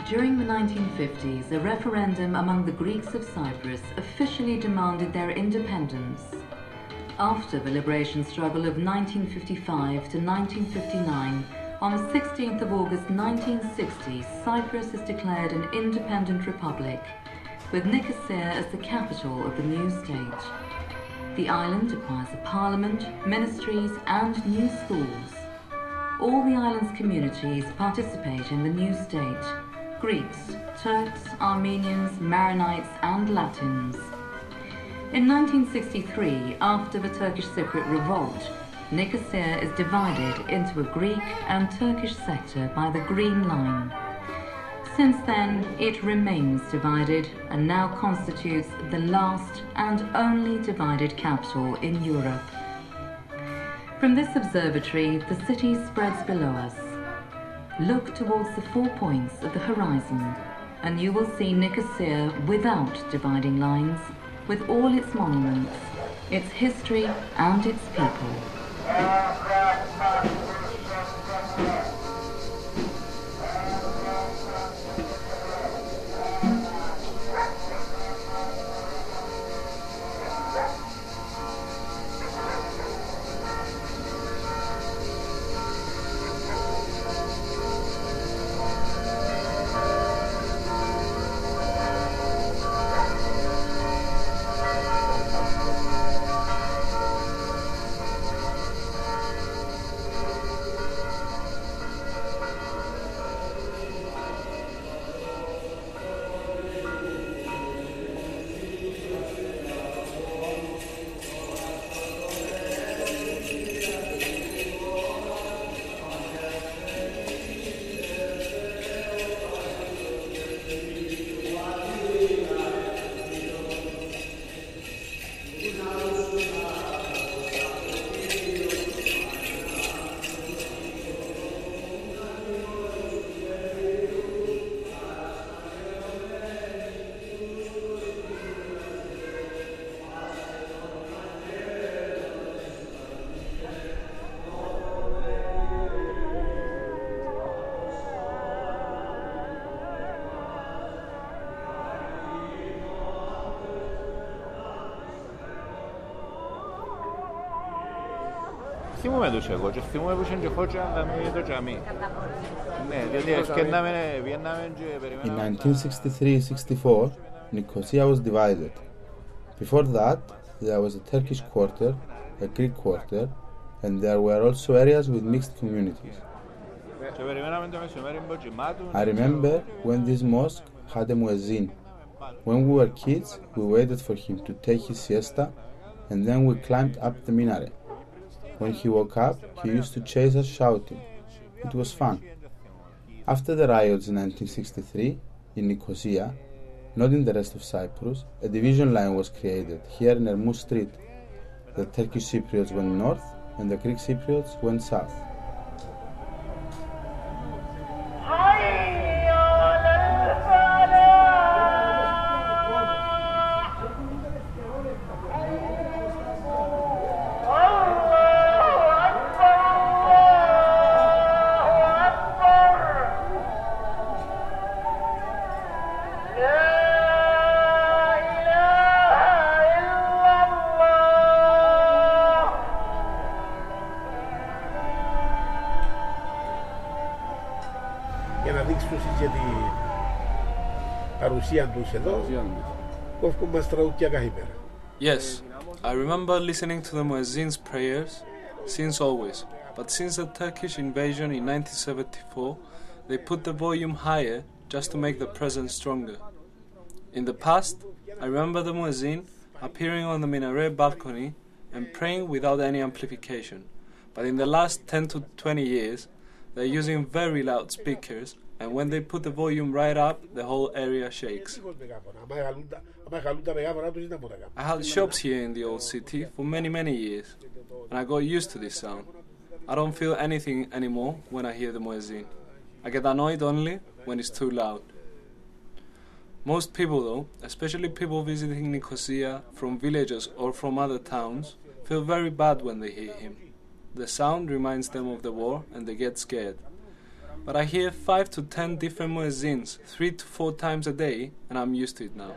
During the 1950s, a referendum among the Greeks of Cyprus officially demanded their independence. After the liberation struggle of 1955 to 1959, on the 16th of August 1960, Cyprus is declared an independent republic, with Nicosia as the capital of the new state. The island acquires a parliament, ministries, and new schools. All the island's communities participate in the new state: Greeks, Turks, Armenians, Maronites, and Latins. In 1963, after the Turkish Cypriot revolt, Nicosia is divided into a Greek and Turkish sector by the Green Line. Since then, it remains divided and now constitutes the last and only divided capital in Europe. From this observatory, the city spreads below us. Look towards the 4 points of the horizon, and you will see Nicosia without dividing lines, with all its monuments, its history, and its people. θυμούμαι τους εγώ και θυμούμαι που είχαν και χώτσια με το τζαμί. Ναι, διότι ευκαιρνάμε, βιέναμε και περιμέναμε. In 1963-64, Nicosia was divided. Before that, there was a Turkish quarter, a Greek quarter, and there were also areas with mixed communities. I remember when this mosque had a muezzin. When we were kids, we waited for him to take his siesta, and then we climbed up the minaret. When he woke up, he used to chase us shouting. It was fun. After the riots in 1963, in Nicosia, not in the rest of Cyprus, a division line was created here in Ermou Street. The Turkish Cypriots went north and the Greek Cypriots went south. Yes, I remember listening to the muezzin's prayers since always, but since the Turkish invasion in 1974, they put the volume higher just to make the presence stronger. In the past, I remember the muezzin appearing on the minaret balcony and praying without any amplification, but in the last 10 to 20 years, they're using very loud speakers, and when they put the volume right up, the whole area shakes. I had shops here in the old city for many years, and I got used to this sound. I don't feel anything anymore when I hear the muezzin. I get annoyed only when it's too loud. Most people though, especially people visiting Nicosia from villages or from other towns, feel very bad when they hear him. The sound reminds them of the war and they get scared. But I hear 5 to 10 different muezzins 3 to 4 times a day, and I'm used to it now.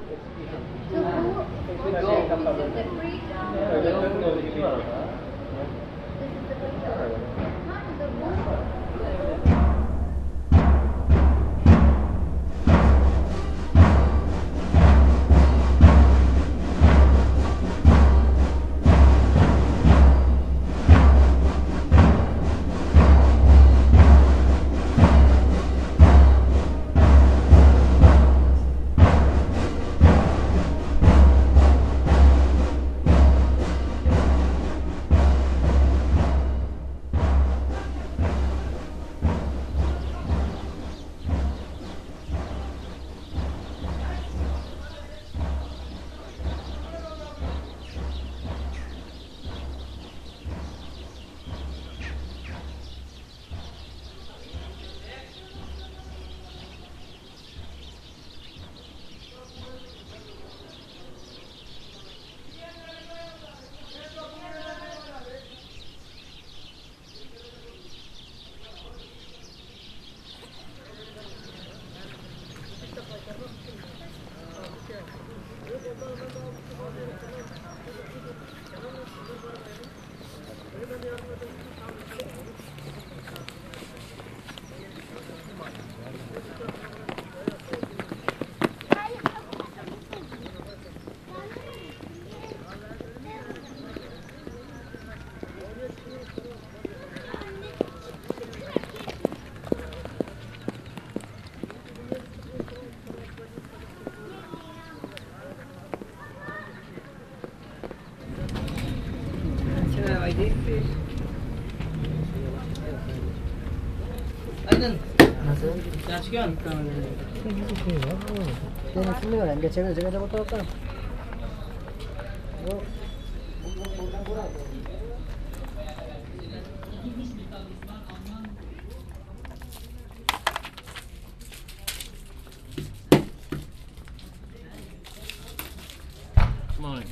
Aydın. Nasıl? Sen çıkıyorsun. Tiene que mirar, que chévere, llega todo acá. Morning.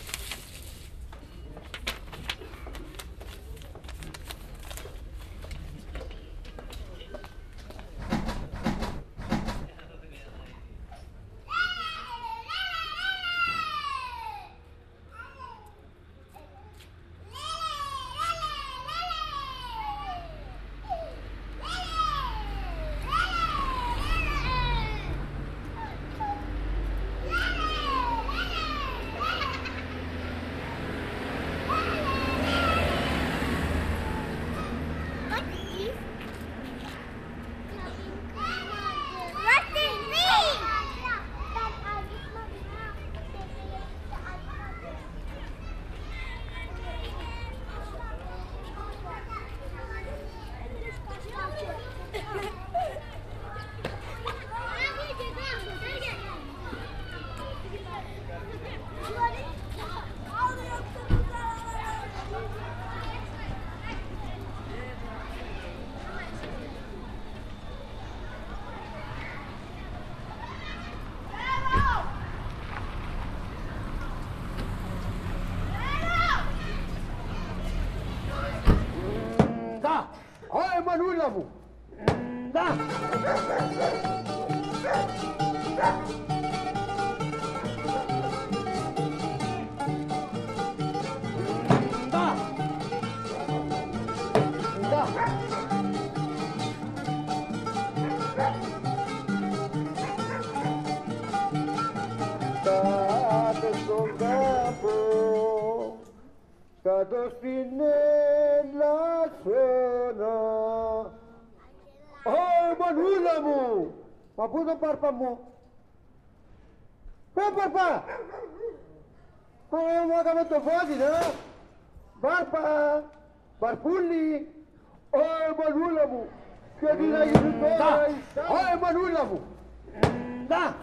Μανούλα μου! Να! Κάτω στον κάμπο, κάτω στην Ελασσόνα. Μανούλα μου! Μα πού το Πάρπα μου? Πάρπα! Μου έκαμε το φώτι, ναι! Πάρπα! Παρπούλη! Μανούλα μου! Και τι να γίνει τώρα! Μανούλα μου! Να!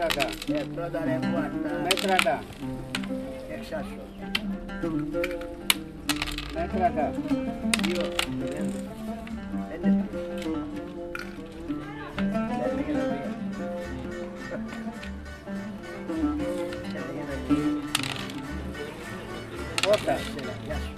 Μέτρατα. Πρώτα ρε κουάρτα. Μέτρατα. Εξάσω. Μέτρατα. 2. 5. Πρώτα. Γεια σου.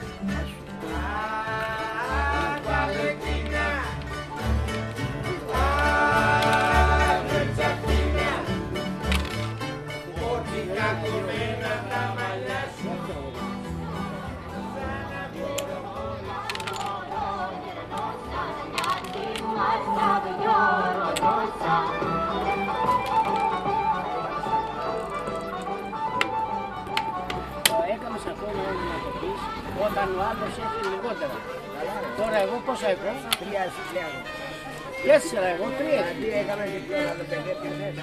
Έκανες ακόμα να το πεις όταν ο άλλος έχει λιγότερα. Τώρα εγώ πόσα έχω? 3.000. 4 εγώ 3. Αντί έκαμε και πιο να το παιδεύει.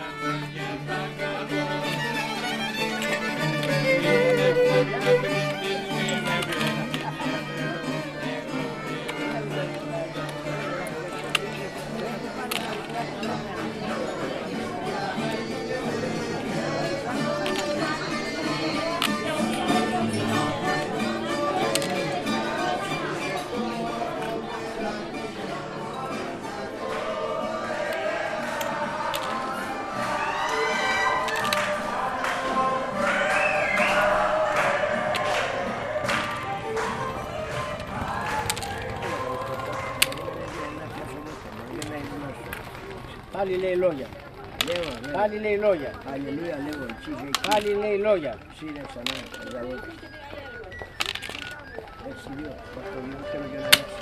Πάλι λέει λόγια. Πάλι λέει λόγια. Αλληλούια λέγω. Πάλι λέει λόγια. Σύνδεψα ναι. Έξι δύο. Θέλω και να λέξει.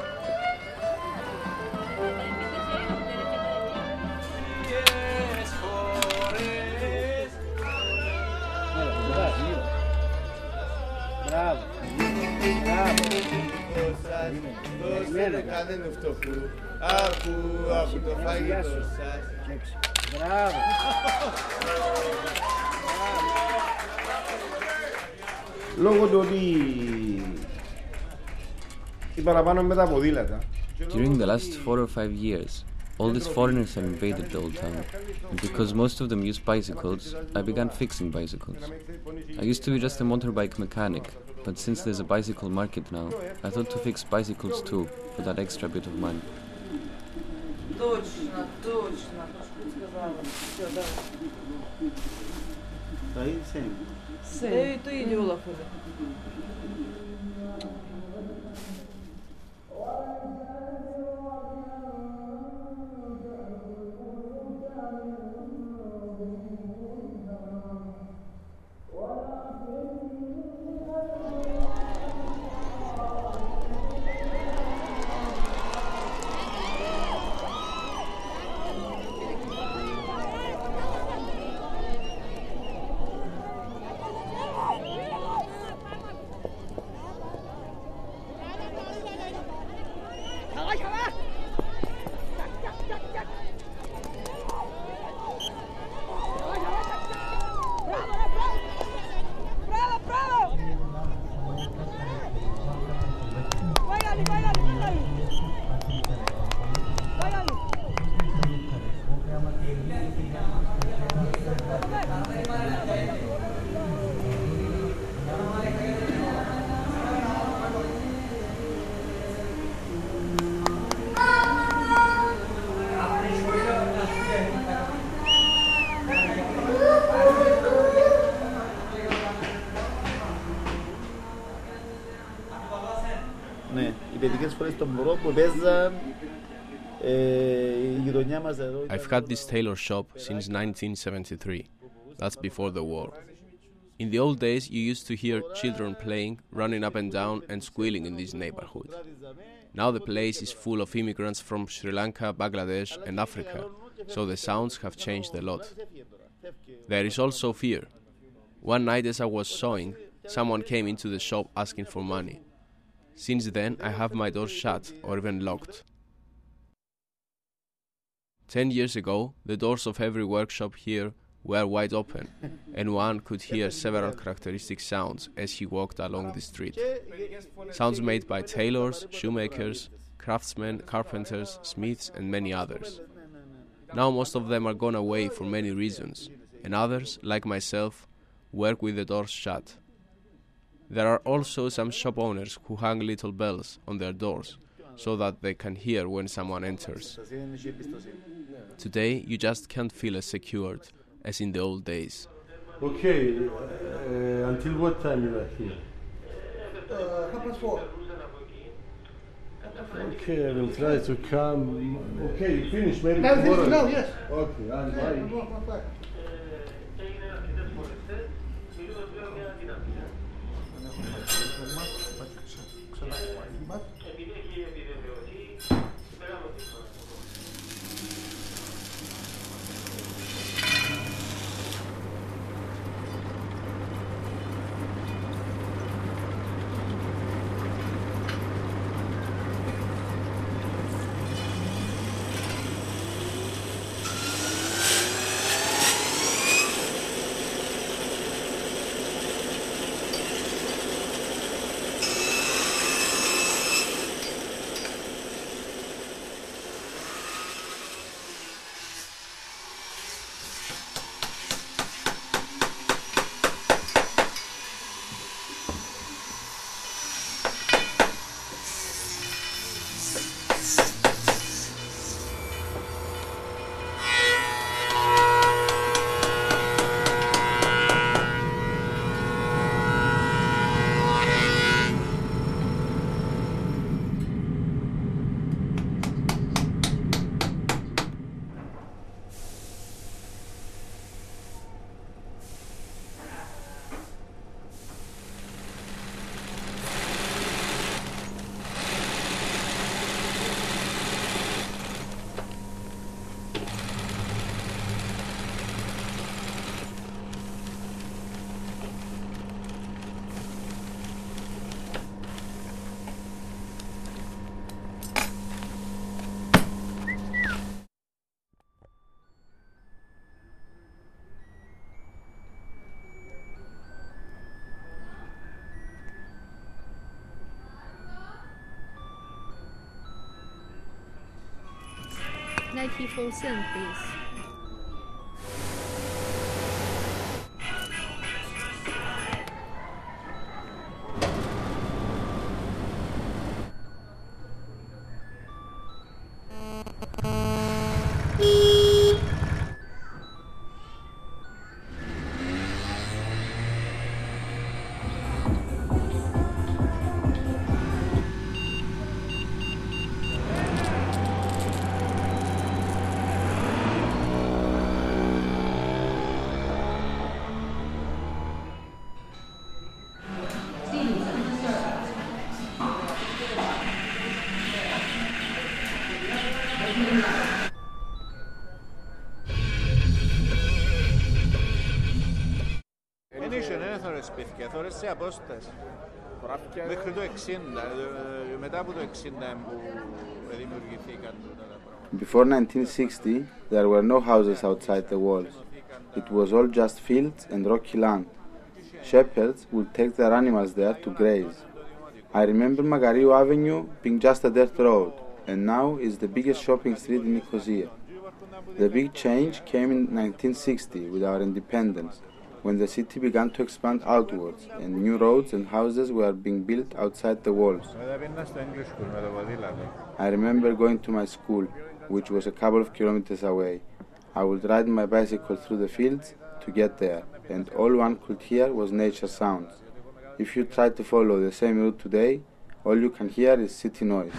Μπράβο. Μπράβο. Κάντε με φτωχού. Άκου το φάγητο σας. Μπράβο. Λόγω του ότι οι παραπάνω με τα ποδήλατα. During the last 4 or 5 years, all these foreigners have invaded the old town. And because most of them use bicycles, I began fixing bicycles. I used to be just a motorbike mechanic, but since there's a bicycle market now, I thought to fix bicycles too, for that extra bit of money. Точно. Το ίδιο όλα αυτά. I've had this tailor shop since 1973. That's before the war. In the old days, you used to hear children playing, running up and down and squealing in this neighborhood. Now the place is full of immigrants from Sri Lanka, Bangladesh and Africa, so the sounds have changed a lot. There is also fear. One night as I was sewing, someone came into the shop asking for money. Since then, I have my doors shut or even locked. 10 years ago, the doors of every workshop here were wide open, and one could hear several characteristic sounds as he walked along the street. Sounds made by tailors, shoemakers, craftsmen, carpenters, smiths, and many others. Now most of them are gone away for many reasons, and others, like myself, work with the doors shut. There are also some shop owners who hang little bells on their doors so that they can hear when someone enters. Today, you just can't feel as secured as in the old days. Okay, until what time you are here? 4:30. Okay, I will try to come. Okay, you finished maybe No, tomorrow? no, yes. Okay, and bye. No key full soon, please. σπίτια, θωρές σε απόσταση. Μέχρι το 60, μετά από το 60 που δημιουργηθήκαν τα πράγματα. Before 1960, there were no houses outside the walls. It was all just fields and rocky land. Shepherds would take their animals there to graze. I remember Magariou Avenue being just a dirt road, and now is the biggest shopping street in Nicosia. The big change came in 1960 with our independence, when the city began to expand outwards and new roads and houses were being built outside the walls. I remember going to my school, which was a couple of kilometers away. I would ride my bicycle through the fields to get there, and all one could hear was nature sounds. If you try to follow the same route today, all you can hear is city noise.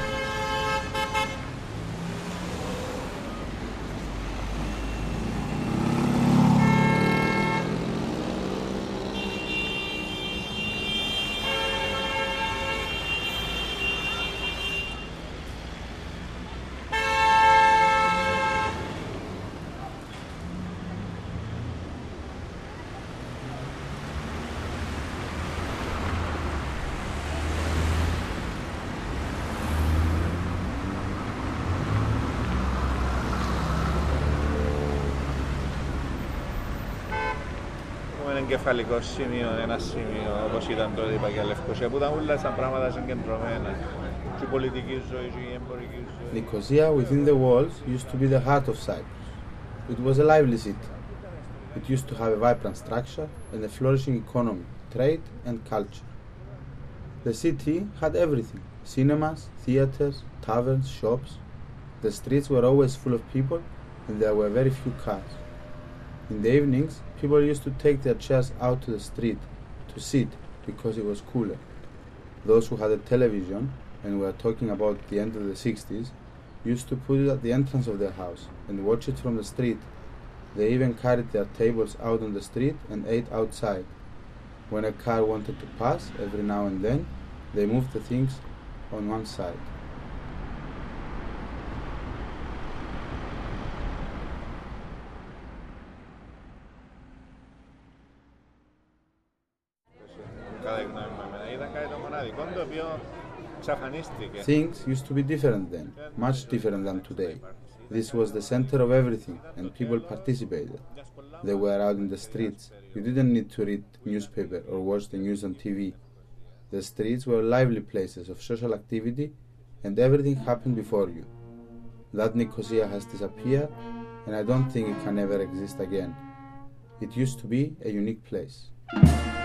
Εγκεφαλικό σημείο, ένα σημείο όπως ήταν τότε η Παγιά Λευκοσία που ήταν όλα σαν πράγματα συγκεντρωμένα και η πολιτική ζωή και η εμπορική ζωή. Nicosia within the walls used to be the heart of Cyprus. It was a lively city. It used to have a vibrant structure and a flourishing economy, trade and culture. The city had everything: cinemas, theaters, taverns, shops. The streets were always full of people and there were very few cars. In the evenings, people used to take their chairs out to the street to sit because it was cooler. Those who had a television, and we are talking about the end of the 60s, used to put it at the entrance of their house and watch it from the street. They even carried their tables out on the street and ate outside. When a car wanted to pass, every now and then, they moved the things on one side. Things used to be different then, much different than today. This was the center of everything, and people participated. They were out in the streets. You didn't need to read newspaper or watch the news on TV. The streets were lively places of social activity, and everything happened before you. That Nicosia has disappeared, and I don't think it can ever exist again. It used to be a unique place.